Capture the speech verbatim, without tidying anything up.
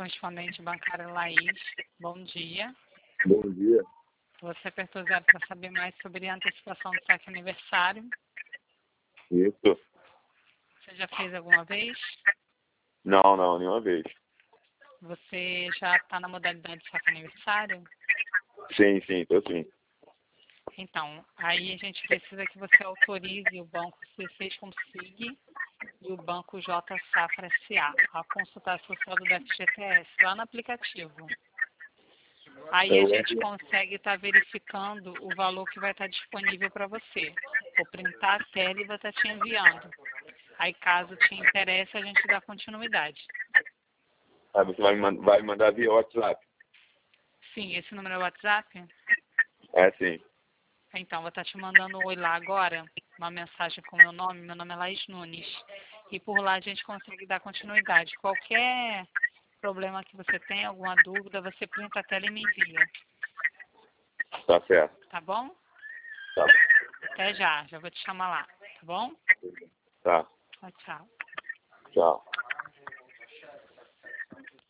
correspondente bancária Laís. Bom dia. Bom dia. Você apertou zero para saber mais sobre a antecipação do saque aniversário. Isso. Você já fez alguma vez? Não, não, nenhuma vez. Você já está na modalidade de saque aniversário? Sim, sim, tô sim. Então, aí a gente precisa que você autorize o banco C seis com S I G e o banco J Safra S A a consultar a social do F G T S lá no aplicativo. Aí a gente consegue estar verificando o valor que vai estar disponível para você. Vou printar a tela e vou estar te enviando. Aí caso te interesse, a gente dá continuidade. Aí você vai me, mand vai me mandar via WhatsApp? Sim, esse número é o WhatsApp? É, sim. Então, vou estar te mandando um oi lá agora, uma mensagem com o meu nome. Meu nome é Laís Nunes. E por lá a gente consegue dar continuidade. Qualquer problema que você tenha, alguma dúvida, você printa a tela e me envia. Tá certo. Tá bom? Tá. Até já, já vou te chamar lá. Tá bom? Tá. Tchau, tchau. Tchau.